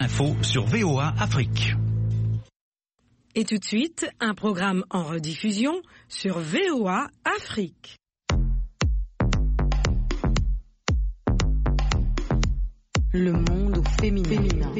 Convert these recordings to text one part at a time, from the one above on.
Info sur VOA Afrique. Et tout de suite, un programme en rediffusion sur VOA Afrique. Le monde féminin.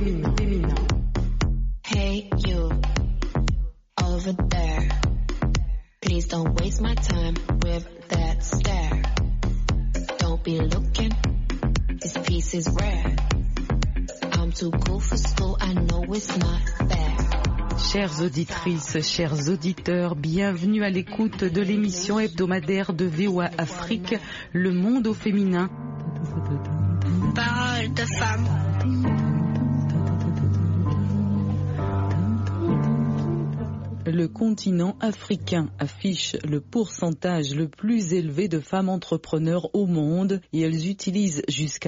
Hey you, over there. Please don't waste my time with that stare. Don't be looking, this piece is rare. I'm too cool for school, I know it's not fair. Chères auditrices, chers auditeurs, bienvenue à l'écoute de l'émission hebdomadaire de VOA Afrique, Le monde au féminin. Parole de femme. Le continent africain affiche le pourcentage le plus élevé de femmes entrepreneurs au monde et elles utilisent jusqu'à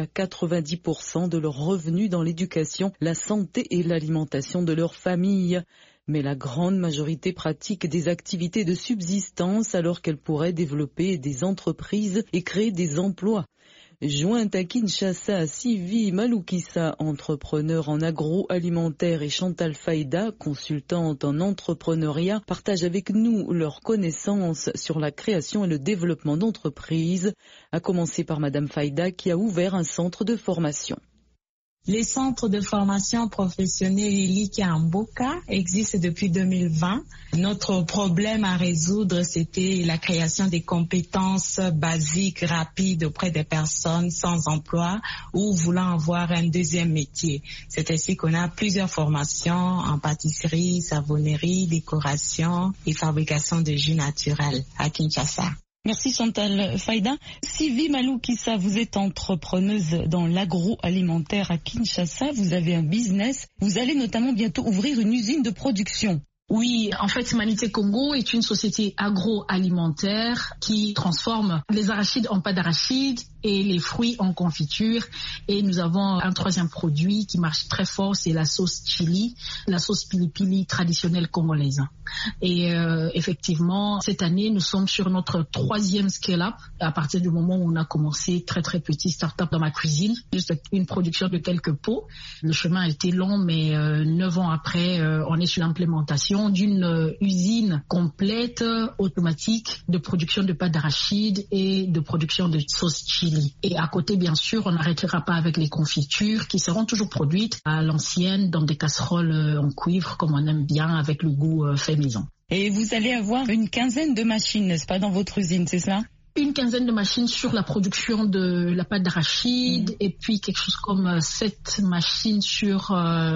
90% de leurs revenus dans l'éducation, la santé et l'alimentation de leur famille. Mais la grande majorité pratique des activités de subsistance alors qu'elles pourraient développer des entreprises et créer des emplois. Jointe à Kinshasa, Sylvie Maloukissa, entrepreneur en agroalimentaire, et Chantal Faïda, consultante en entrepreneuriat, partagent avec nous leurs connaissances sur la création et le développement d'entreprises, à commencer par Madame Faïda qui a ouvert un centre de formation. Les centres de formation professionnelle Iliki Amboka existent depuis 2020. Notre problème à résoudre, c'était la création des compétences basiques, rapides auprès des personnes sans emploi ou voulant avoir un deuxième métier. C'est ainsi qu'on a plusieurs formations en pâtisserie, savonnerie, décoration et fabrication de jus naturels à Kinshasa. Merci Chantal Faïda. Sylvie Maloukissa, vous êtes entrepreneuse dans l'agroalimentaire à Kinshasa. Vous avez un business. Vous allez notamment bientôt ouvrir une usine de production. Oui, en fait, Humanité Congo est une société agroalimentaire qui transforme les arachides en pâte d'arachide et les fruits en confiture. Et nous avons un troisième produit qui marche très fort, c'est la sauce chili, la sauce pili-pili traditionnelle congolaise. Et effectivement, cette année, nous sommes sur notre troisième scale-up à partir du moment où on a commencé très petit start-up dans ma cuisine, juste une production de quelques pots. Le chemin a été long, mais 9 ans après, on est sur l'implémentation d'une usine complète, automatique, de production de pâte d'arachide et de production de sauce chili. Et à côté, bien sûr, on n'arrêtera pas avec les confitures qui seront toujours produites à l'ancienne dans des casseroles en cuivre, comme on aime bien, avec le goût fait maison. Et vous allez avoir une quinzaine de machines, n'est-ce pas, dans votre usine, c'est cela ? Une quinzaine de machines sur la production de la pâte d'arachide et puis quelque chose comme 7 machines sur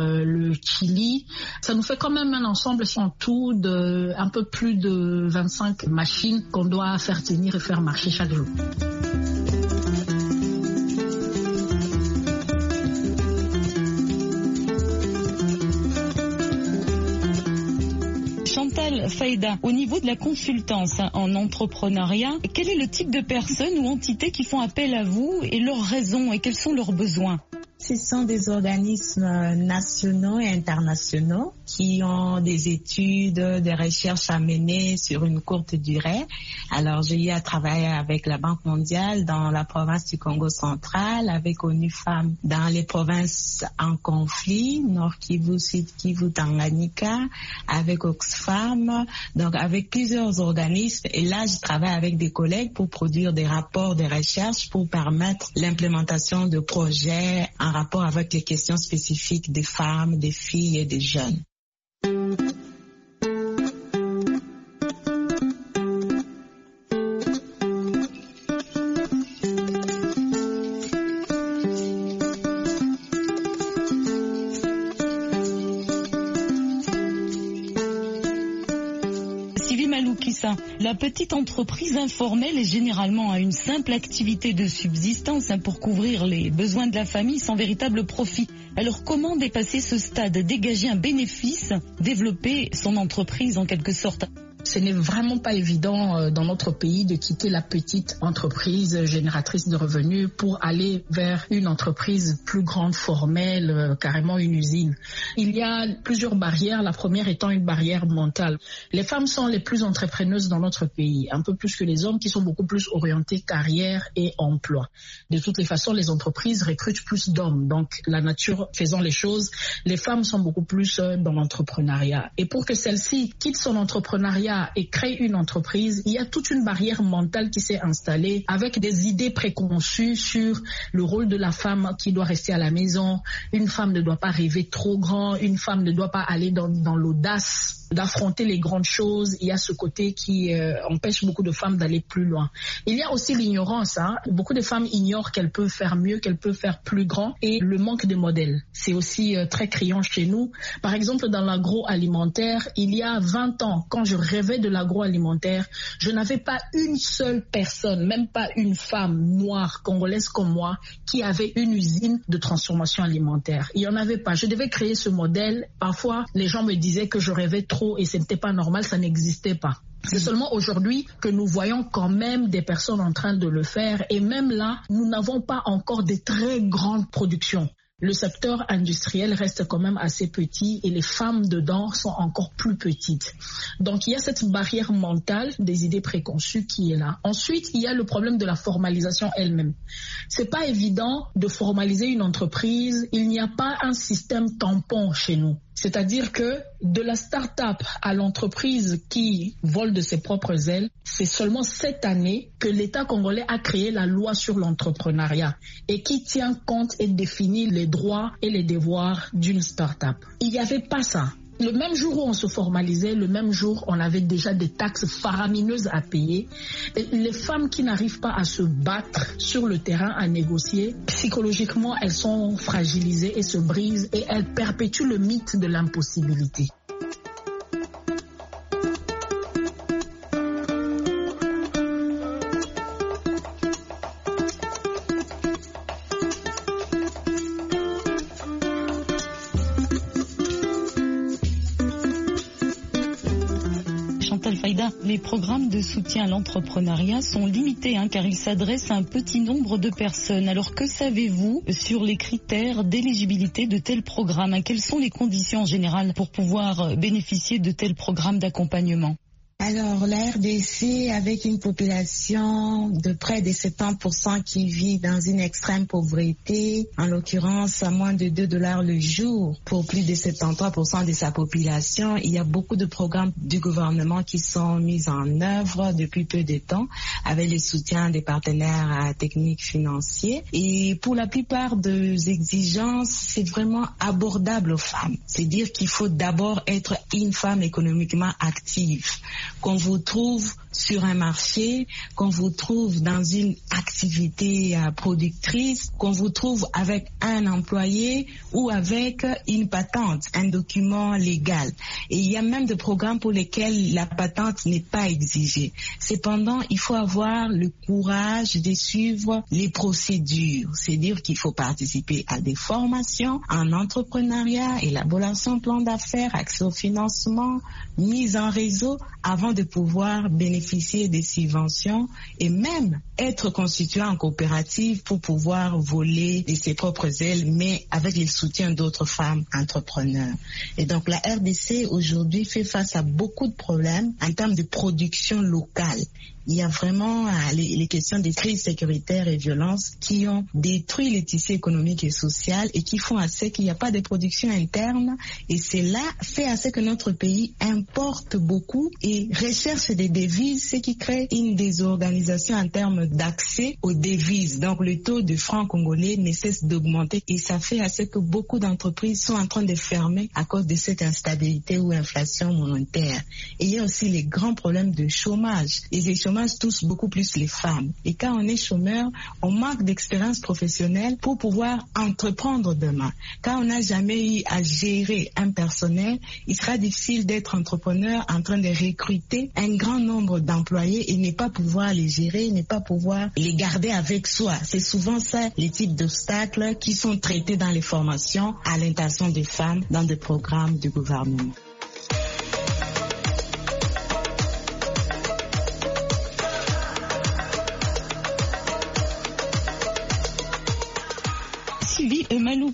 le chili. Ça nous fait quand même un ensemble en tout de un peu plus de 25 machines qu'on doit faire tenir et faire marcher chaque jour. Chantal Faïda, au niveau de la consultance en entrepreneuriat, quel est le type de personnes ou entités qui font appel à vous et leurs raisons et quels sont leurs besoins ? Ce sont des organismes nationaux et internationaux qui ont des études, des recherches à mener sur une courte durée. Alors, j'ai eu à travailler avec la Banque mondiale dans la province du Congo central, avec ONU Femmes dans les provinces en conflit, Nord Kivu, Sud Kivu, Tanganyika, avec Oxfam, donc avec plusieurs organismes. Et là, je travaille avec des collègues pour produire des rapports de recherche pour permettre l'implémentation de projets en rapport avec les questions spécifiques des femmes, des filles et des jeunes. La petite entreprise informelle est généralement à une simple activité de subsistance pour couvrir les besoins de la famille sans véritable profit. Alors comment dépasser ce stade, dégager un bénéfice, développer son entreprise en quelque sorte ? Ce n'est vraiment pas évident dans notre pays de quitter la petite entreprise génératrice de revenus pour aller vers une entreprise plus grande, formelle, carrément une usine. Il y a plusieurs barrières, la première étant une barrière mentale. Les femmes sont les plus entrepreneuses dans notre pays, un peu plus que les hommes qui sont beaucoup plus orientés carrière et emploi. De toutes les façons, les entreprises recrutent plus d'hommes. Donc, la nature faisant les choses, les femmes sont beaucoup plus dans l'entrepreneuriat. Et pour que celle-ci quitte son entrepreneuriat et crée une entreprise, il y a toute une barrière mentale qui s'est installée avec des idées préconçues sur le rôle de la femme qui doit rester à la maison. Une femme ne doit pas rêver trop grand, une femme ne doit pas aller dans l'audace d'affronter les grandes choses. Il y a ce côté qui empêche beaucoup de femmes d'aller plus loin. Il y a aussi l'ignorance. Beaucoup de femmes ignorent qu'elles peuvent faire mieux, qu'elles peuvent faire plus grand, et le manque de modèles. C'est aussi très criant chez nous. Par exemple, dans l'agroalimentaire, il y a 20 ans, quand je rêvais de l'agroalimentaire, je n'avais pas une seule personne, même pas une femme noire, congolaise comme moi, qui avait une usine de transformation alimentaire. Il n'y en avait pas. Je devais créer ce modèle. Parfois, les gens me disaient que je rêvais trop et ce n'était pas normal, ça n'existait pas. C'est seulement aujourd'hui que nous voyons quand même des personnes en train de le faire, et même là, nous n'avons pas encore de très grandes productions. Le secteur industriel reste quand même assez petit et les femmes dedans sont encore plus petites. Donc il y a cette barrière mentale des idées préconçues qui est là. Ensuite, il y a le problème de la formalisation elle-même. C'est pas évident de formaliser une entreprise. Il n'y a pas un système tampon chez nous. C'est-à-dire que de la start-up à l'entreprise qui vole de ses propres ailes, c'est seulement cette année que l'État congolais a créé la loi sur l'entrepreneuriat et qui tient compte et définit les droits et les devoirs d'une start-up. Il n'y avait pas ça. Le même jour où on se formalisait, le même jour, on avait déjà des taxes faramineuses à payer. Et les femmes qui n'arrivent pas à se battre sur le terrain, à négocier, psychologiquement, elles sont fragilisées et se brisent et elles perpétuent le mythe de l'impossibilité. Les programmes de soutien à l'entrepreneuriat sont limités car ils s'adressent à un petit nombre de personnes. Alors que savez-vous sur les critères d'éligibilité de tels programmes? Quelles sont les conditions générales pour pouvoir bénéficier de tels programmes d'accompagnement? Alors, la RDC, avec une population de près de 70% qui vit dans une extrême pauvreté, en l'occurrence à moins de $2 le jour pour plus de 73% de sa population, il y a beaucoup de programmes du gouvernement qui sont mis en œuvre depuis peu de temps avec le soutien des partenaires techniques financiers. Et pour la plupart des exigences, c'est vraiment abordable aux femmes. C'est-à-dire qu'il faut d'abord être une femme économiquement active, qu'on vous trouve sur un marché, qu'on vous trouve dans une activité productrice, qu'on vous trouve avec un employé ou avec une patente, un document légal. Et il y a même des programmes pour lesquels la patente n'est pas exigée. Cependant, il faut avoir le courage de suivre les procédures. C'est-à-dire qu'il faut participer à des formations en entrepreneuriat, élaboration de plan d'affaires, accès au financement, mise en réseau avant de pouvoir bénéficier des subventions et même être constitué en coopérative pour pouvoir voler de ses propres ailes, mais avec le soutien d'autres femmes entrepreneurs. Et donc la RDC aujourd'hui fait face à beaucoup de problèmes en termes de production locale. Il y a vraiment les questions des crises sécuritaires et violences qui ont détruit le tissu économique et social et qui font à ce qu'il n'y a pas de production interne. Et cela fait à ce que notre pays importe beaucoup et recherche des devises, ce qui crée une désorganisation en termes d'accès aux devises. Donc le taux de franc congolais ne cesse d'augmenter et ça fait à ce que beaucoup d'entreprises sont en train de fermer à cause de cette instabilité ou inflation monétaire. Et il y a aussi les grands problèmes de chômage. Et les chômage touche beaucoup plus les femmes. Et quand on est chômeur, on manque d'expérience professionnelle pour pouvoir entreprendre demain. Quand on n'a jamais eu à gérer un personnel, il sera difficile d'être entrepreneur en train de recruter un grand nombre d'employés et ne pas pouvoir les gérer, ne pas pouvoir les garder avec soi. C'est souvent ça les types d'obstacles qui sont traités dans les formations à l'intention des femmes dans des programmes du gouvernement.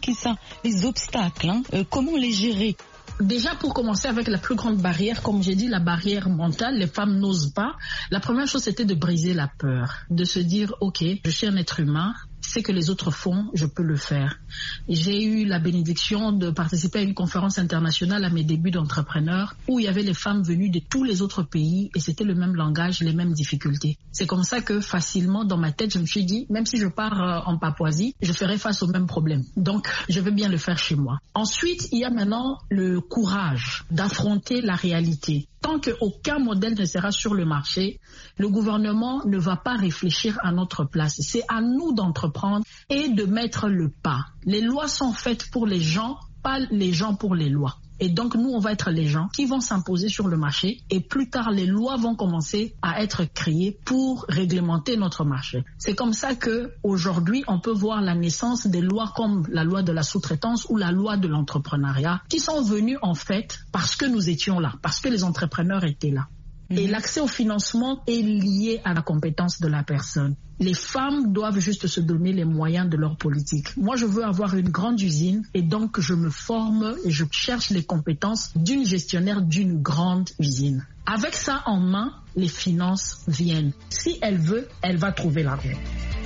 Maloukissa, les obstacles, comment les gérer? Déjà, pour commencer avec la plus grande barrière, comme j'ai dit, la barrière mentale, les femmes n'osent pas. La première chose, c'était de briser la peur, de se dire, ok, je suis un être humain, ce que les autres font, je peux le faire. J'ai eu la bénédiction de participer à une conférence internationale à mes débuts d'entrepreneur où il y avait les femmes venues de tous les autres pays et c'était le même langage, les mêmes difficultés. C'est comme ça que facilement, dans ma tête, je me suis dit, même si je pars en Papouasie, je ferai face aux mêmes problèmes. Donc, je vais bien le faire chez moi. Ensuite, il y a maintenant le courage d'affronter la réalité. Tant qu'aucun modèle ne sera sur le marché, le gouvernement ne va pas réfléchir à notre place. C'est à nous d'entreprendre et de mettre le pas. Les lois sont faites pour les gens, pas les gens pour les lois. Et donc, nous, on va être les gens qui vont s'imposer sur le marché et plus tard, les lois vont commencer à être créées pour réglementer notre marché. C'est comme ça qu'aujourd'hui, on peut voir la naissance des lois comme la loi de la sous-traitance ou la loi de l'entrepreneuriat qui sont venues en fait parce que nous étions là, parce que les entrepreneurs étaient là. Et l'accès au financement est lié à la compétence de la personne. Les femmes doivent juste se donner les moyens de leur politique. Moi, je veux avoir une grande usine et donc je me forme et je cherche les compétences d'une gestionnaire d'une grande usine. Avec ça en main, les finances viennent. Si elle veut, elle va trouver l'argent.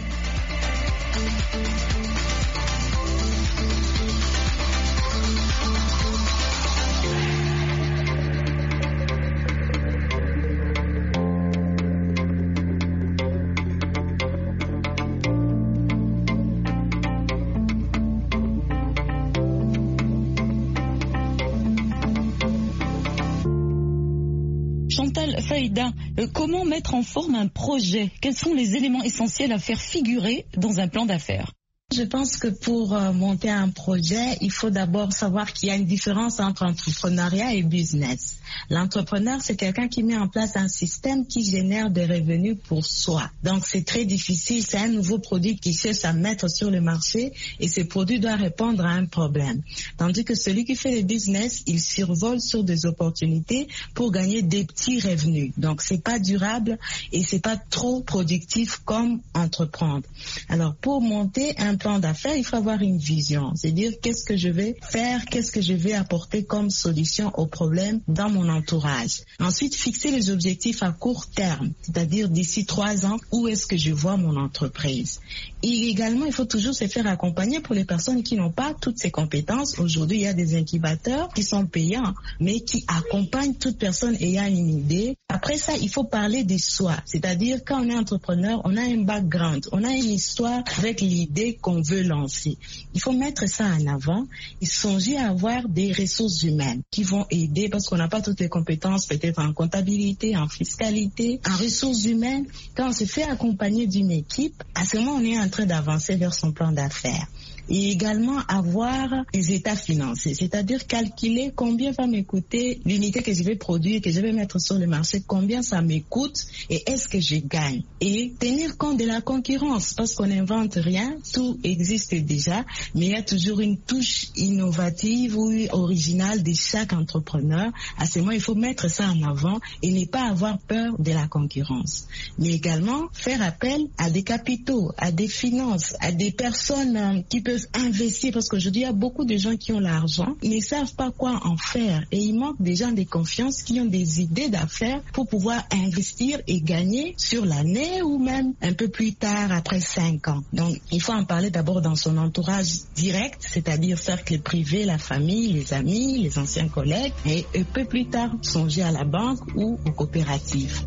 Chantal Faïda, comment mettre en forme un projet? Quels sont les éléments essentiels à faire figurer dans un plan d'affaires? Je pense que pour monter un projet, il faut d'abord savoir qu'il y a une différence entre entrepreneuriat et business. L'entrepreneur, c'est quelqu'un qui met en place un système qui génère des revenus pour soi. Donc, c'est très difficile. C'est un nouveau produit qui cherche à mettre sur le marché et ce produit doit répondre à un problème. Tandis que celui qui fait le business, il survole sur des opportunités pour gagner des petits revenus. Donc, c'est pas durable et c'est pas trop productif comme entreprendre. Alors, pour monter un plan d'affaires, il faut avoir une vision. C'est-à-dire, qu'est-ce que je vais faire, qu'est-ce que je vais apporter comme solution aux problèmes dans mon entourage. Ensuite, fixer les objectifs à court terme, c'est-à-dire d'ici 3 ans, où est-ce que je vois mon entreprise. Et également, il faut toujours se faire accompagner pour les personnes qui n'ont pas toutes ces compétences. Aujourd'hui, il y a des incubateurs qui sont payants, mais qui accompagnent toute personne ayant une idée. Après ça, il faut parler de soi. C'est-à-dire, quand on est entrepreneur, on a un background, on a une histoire avec l'idée qu'on veut lancer. Il faut mettre ça en avant et songer à avoir des ressources humaines qui vont aider parce qu'on n'a pas toutes les compétences, peut-être en comptabilité, en fiscalité, en ressources humaines. Quand on se fait accompagner d'une équipe, à ce moment, on est en train d'avancer vers son plan d'affaires. Et également avoir des états financiers, c'est-à-dire calculer combien va m'écouter l'unité que je vais produire, que je vais mettre sur le marché, combien ça m'écoute et est-ce que je gagne. Et tenir compte de la concurrence, parce qu'on n'invente rien, tout existe déjà, mais il y a toujours une touche innovative ou originale de chaque entrepreneur. À ce moment, il faut mettre ça en avant et ne pas avoir peur de la concurrence. Mais également faire appel à des capitaux, à des finances, à des personnes qui peuvent investir, parce qu'aujourd'hui, il y a beaucoup de gens qui ont l'argent, ils ne savent pas quoi en faire et il manque des gens de confiance qui ont des idées d'affaires pour pouvoir investir et gagner sur l'année ou même un peu plus tard, après 5 ans. Donc, il faut en parler d'abord dans son entourage direct, c'est-à-dire cercle privé, la famille, les amis, les anciens collègues et un peu plus tard, songer à la banque ou aux coopératives.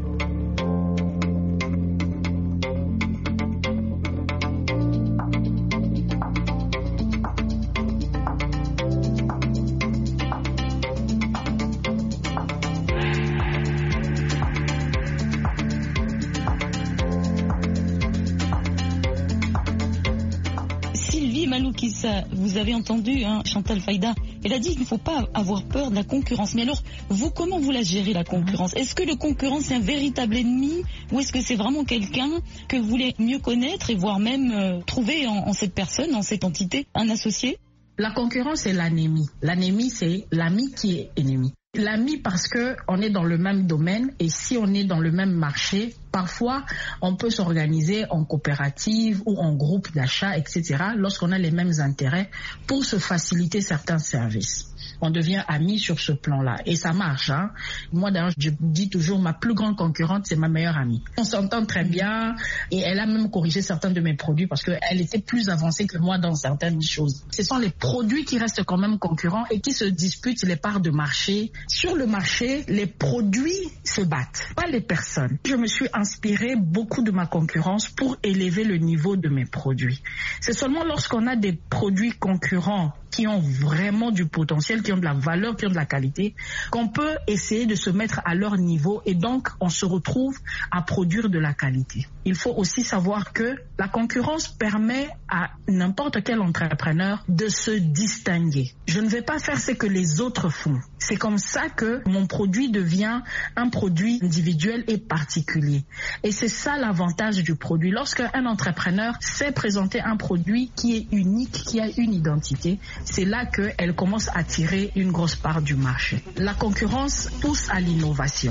Maloukissa, vous avez entendu Chantal Faïda, elle a dit qu'il ne faut pas avoir peur de la concurrence. Mais alors, vous, comment vous la gérez, la concurrence? Est-ce que le concurrent, c'est un véritable ennemi ou est-ce que c'est vraiment quelqu'un que vous voulez mieux connaître et voire même trouver en cette personne, en cette entité, un associé? La concurrence, c'est l'ennemi. L'ennemi, c'est l'ami qui est ennemi. L'ami parce qu'on est dans le même domaine et si on est dans le même marché, Parfois, on peut s'organiser en coopérative ou en groupe d'achat, etc., lorsqu'on a les mêmes intérêts pour se faciliter certains services. On devient amis sur ce plan-là. Et ça marche. Hein. Moi, d'ailleurs, je dis toujours, ma plus grande concurrente, c'est ma meilleure amie. On s'entend très bien et elle a même corrigé certains de mes produits parce qu'elle était plus avancée que moi dans certaines choses. Ce sont les produits qui restent quand même concurrents et qui se disputent les parts de marché. Sur le marché, les produits se battent, pas les personnes. Je me suis inspirée beaucoup de ma concurrence pour élever le niveau de mes produits. C'est seulement lorsqu'on a des produits concurrents qui ont vraiment du potentiel, qui ont de la valeur, qui ont de la qualité, qu'on peut essayer de se mettre à leur niveau et donc on se retrouve à produire de la qualité. Il faut aussi savoir que la concurrence permet à n'importe quel entrepreneur de se distinguer. Je ne vais pas faire ce que les autres font. C'est comme ça que mon produit devient un produit individuel et particulier. Et c'est ça l'avantage du produit. Lorsqu'un entrepreneur sait présenter un produit qui est unique, qui a une identité, c'est là qu'elle commence à tirer une grosse part du marché. La concurrence pousse à l'innovation.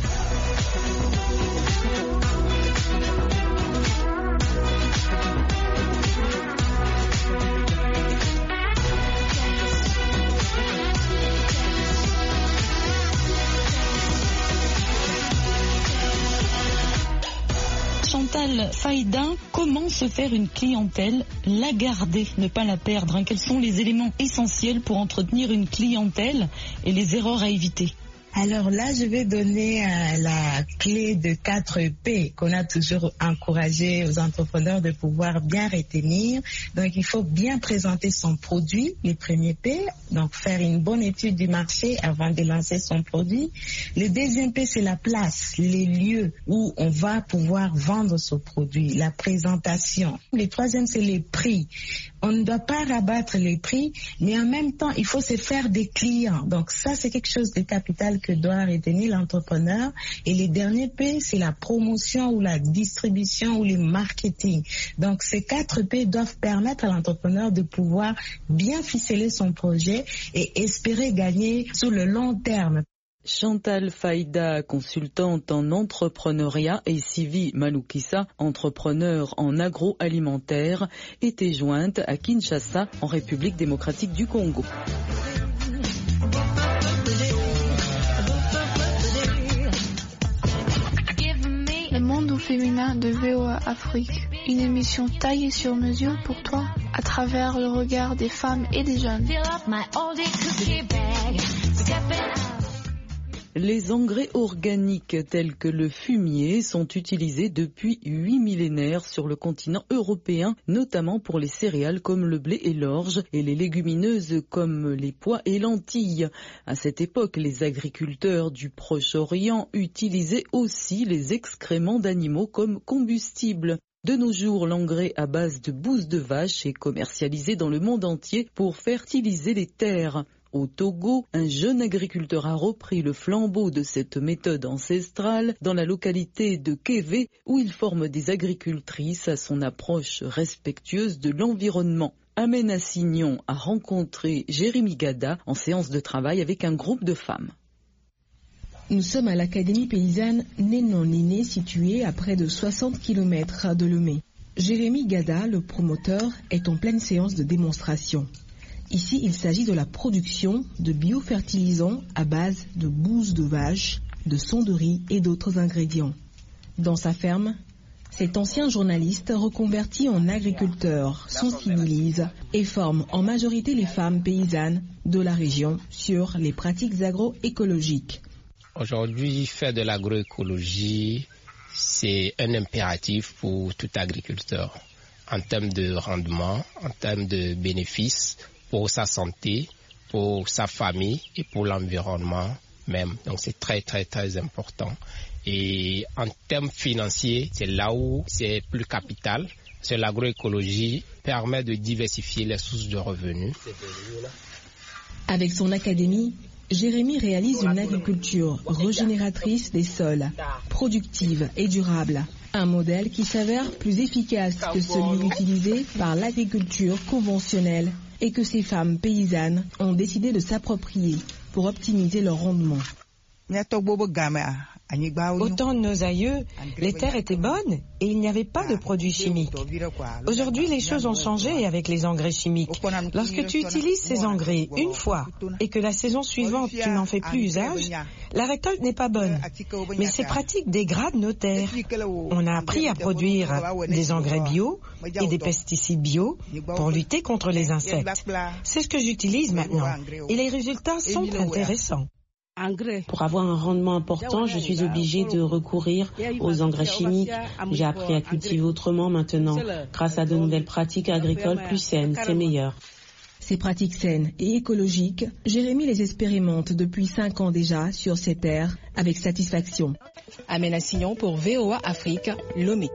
Chantal Faïda, comment se faire une clientèle, la garder, ne pas la perdre, hein? Quels sont les éléments essentiels pour entretenir une clientèle et les erreurs à éviter? Alors là, je vais donner la clé de 4 P qu'on a toujours encouragé aux entrepreneurs de pouvoir bien retenir. Donc, il faut bien présenter son produit, les premiers P. Donc, faire une bonne étude du marché avant de lancer son produit. Le deuxième P, c'est la place, les lieux où on va pouvoir vendre son produit, la présentation. Le troisième, c'est les prix. On ne doit pas rabattre les prix, mais en même temps, il faut se faire des clients. Donc, ça, c'est quelque chose de capital que doit retenir l'entrepreneur. Et le dernier P, c'est la promotion ou la distribution ou le marketing. Donc, ces 4 P doivent permettre à l'entrepreneur de pouvoir bien ficeler son projet et espérer gagner sur le long terme. Chantal Faïda, consultante en entrepreneuriat, et Sivi Maloukissa, entrepreneur en agroalimentaire, était jointe à Kinshasa, en République démocratique du Congo. Le monde au féminin de VOA Afrique, une émission taillée sur mesure pour toi, à travers le regard des femmes et des jeunes. Les engrais organiques tels que le fumier sont utilisés depuis 8 millénaires sur le continent européen, notamment pour les céréales comme le blé et l'orge et les légumineuses comme les pois et lentilles. À cette époque, les agriculteurs du Proche-Orient utilisaient aussi les excréments d'animaux comme combustible. De nos jours, l'engrais à base de bouse de vache est commercialisé dans le monde entier pour fertiliser les terres. Au Togo, un jeune agriculteur a repris le flambeau de cette méthode ancestrale dans la localité de Kévé, où il forme des agricultrices à son approche respectueuse de l'environnement. Amena Signon a rencontré Jérémy Gada en séance de travail avec un groupe de femmes. Nous sommes à l'Académie paysanne Nénon-Niné, située à près de 60 km de Lomé. Jérémy Gada, le promoteur, est en pleine séance de démonstration. Ici, il s'agit de la production de biofertilisants à base de bouse de vache, de son de riz et d'autres ingrédients. Dans sa ferme, cet ancien journaliste reconverti en agriculteur sensibilise et forme en majorité les femmes paysannes de la région sur les pratiques agroécologiques. Aujourd'hui, faire de l'agroécologie, c'est un impératif pour tout agriculteur en termes de rendement, en termes de bénéfices, pour sa santé, pour sa famille et pour l'environnement même. Donc c'est très très très important. Et en termes financiers, c'est là où c'est plus capital. Parce que l'agroécologie permet de diversifier les sources de revenus. Avec son académie, Jérémy réalise une agriculture régénératrice des sols, productive et durable. Un modèle qui s'avère plus efficace que celui utilisé par l'agriculture conventionnelle et que ces femmes paysannes ont décidé de s'approprier pour optimiser leur rendement. Au temps de nos aïeux, les terres étaient bonnes et il n'y avait pas de produits chimiques. Aujourd'hui, les choses ont changé avec les engrais chimiques. Lorsque tu utilises ces engrais une fois et que la saison suivante, tu n'en fais plus usage, la récolte n'est pas bonne. Mais ces pratiques dégradent nos terres. On a appris à produire des engrais bio et des pesticides bio pour lutter contre les insectes. C'est ce que j'utilise maintenant et les résultats sont intéressants. Pour avoir un rendement important, je suis obligée de recourir aux engrais chimiques. J'ai appris à cultiver autrement maintenant. Grâce à de nouvelles pratiques agricoles plus saines, c'est meilleur. Ces pratiques saines et écologiques, Jérémy les expérimente depuis 5 ans déjà sur ses terres avec satisfaction. Amena Sillon pour VOA Afrique, Lomé.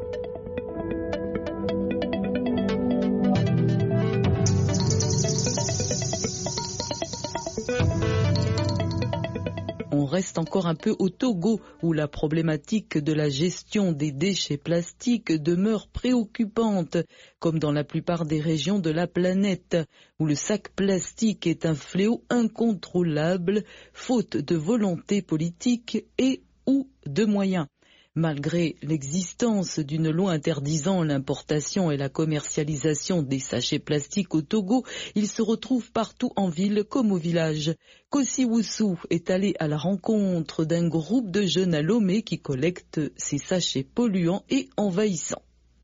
On reste encore un peu au Togo, où la problématique de la gestion des déchets plastiques demeure préoccupante, comme dans la plupart des régions de la planète, où le sac plastique est un fléau incontrôlable, faute de volonté politique et ou de moyens. Malgré l'existence d'une loi interdisant l'importation et la commercialisation des sachets plastiques au Togo, ils se retrouvent partout en ville comme au village. Kossi Wusu est allé à la rencontre d'un groupe de jeunes à Lomé qui collectent ces sachets polluants et envahissants.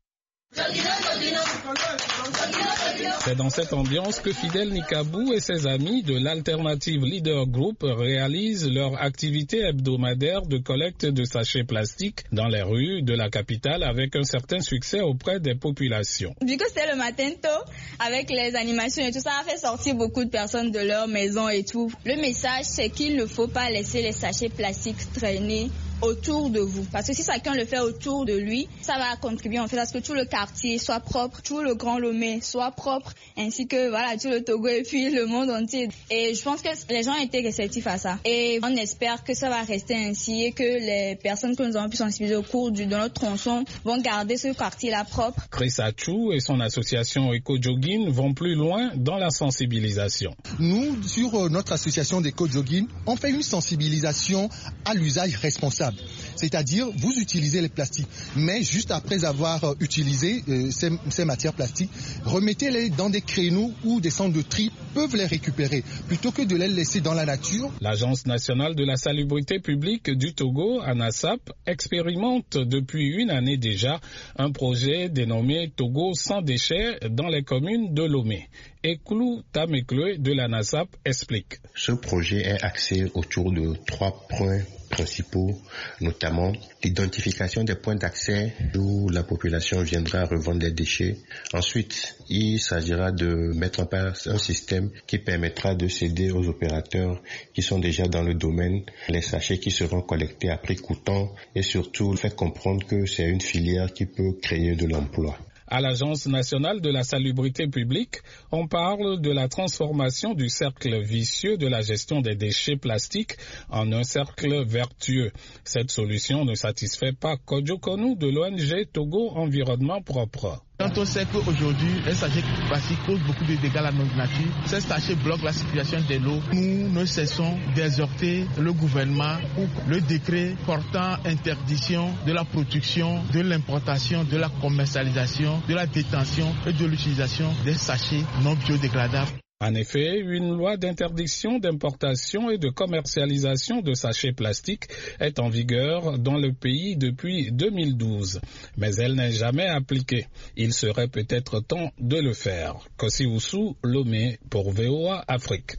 C'est dans cette ambiance que Fidel Nikabou et ses amis de l'Alternative Leader Group réalisent leur activité hebdomadaire de collecte de sachets plastiques dans les rues de la capitale avec un certain succès auprès des populations. Vu que c'est le matin tôt, avec les animations et tout ça, a fait sortir beaucoup de personnes de leur maison et tout. Le message, c'est qu'il ne faut pas laisser les sachets plastiques traîner autour de vous. Parce que si chacun le fait autour de lui, ça va contribuer en fait à ce que tout le quartier soit propre, tout le Grand Lomé soit propre, ainsi que voilà, tout le Togo et puis le monde entier. Et je pense que les gens étaient réceptifs à ça. Et on espère que ça va rester ainsi et que les personnes que nous avons pu sensibiliser au cours de notre tronçon vont garder ce quartier-là propre. Chris Achou et son association Eco-Jogging vont plus loin dans la sensibilisation. Nous, sur notre association d'Eco-Jogging, on fait une sensibilisation à l'usage responsable. C'est-à-dire, vous utilisez les plastiques, mais juste après avoir utilisé ces matières plastiques, remettez-les dans des créneaux où des centres de tri peuvent les récupérer, plutôt que de les laisser dans la nature. L'Agence nationale de la salubrité publique du Togo, ANASAP, expérimente depuis une année déjà un projet dénommé Togo sans déchets dans les communes de Lomé. Eklou Tamekle de l'ANASAP explique. Ce projet est axé autour de 3 points principaux, notamment l'identification des points d'accès où la population viendra revendre des déchets. Ensuite, il s'agira de mettre en place un système qui permettra de céder aux opérateurs qui sont déjà dans le domaine les sachets qui seront collectés à prix coûtant et surtout faire comprendre que c'est une filière qui peut créer de l'emploi. À l'Agence nationale de la salubrité publique, on parle de la transformation du cercle vicieux de la gestion des déchets plastiques en un cercle vertueux. Cette solution ne satisfait pas Kodjo Konou de l'ONG Togo Environnement Propre. Quand on sait qu'aujourd'hui, les sachets plastiques causent beaucoup de dégâts à la nature, ces sachets bloquent la circulation de l'eau. Nous ne cessons d'exhorter le gouvernement pour le décret portant interdiction de la production, de l'importation, de la commercialisation, de la détention et de l'utilisation des sachets non biodégradables. En effet, une loi d'interdiction d'importation et de commercialisation de sachets plastiques est en vigueur dans le pays depuis 2012, mais elle n'est jamais appliquée. Il serait peut-être temps de le faire. Kossi Wusu, Lomé pour VOA Afrique.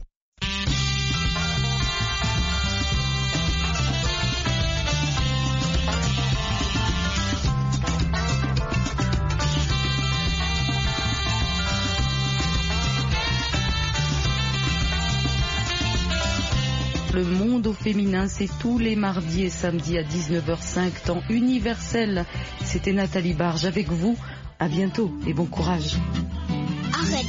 Le monde au féminin, c'est tous les mardis et samedis à 19h05, temps universel. C'était Nathalie Barge avec vous. À bientôt et bon courage. Arrête.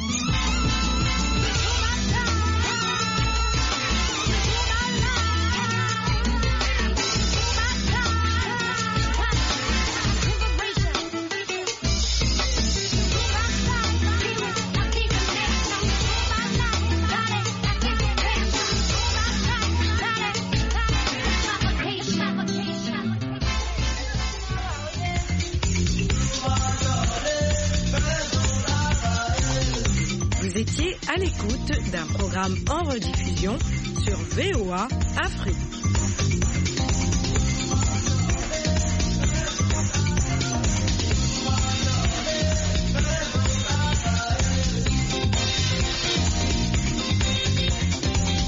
étiez à l'écoute d'un programme en rediffusion sur VOA Afrique.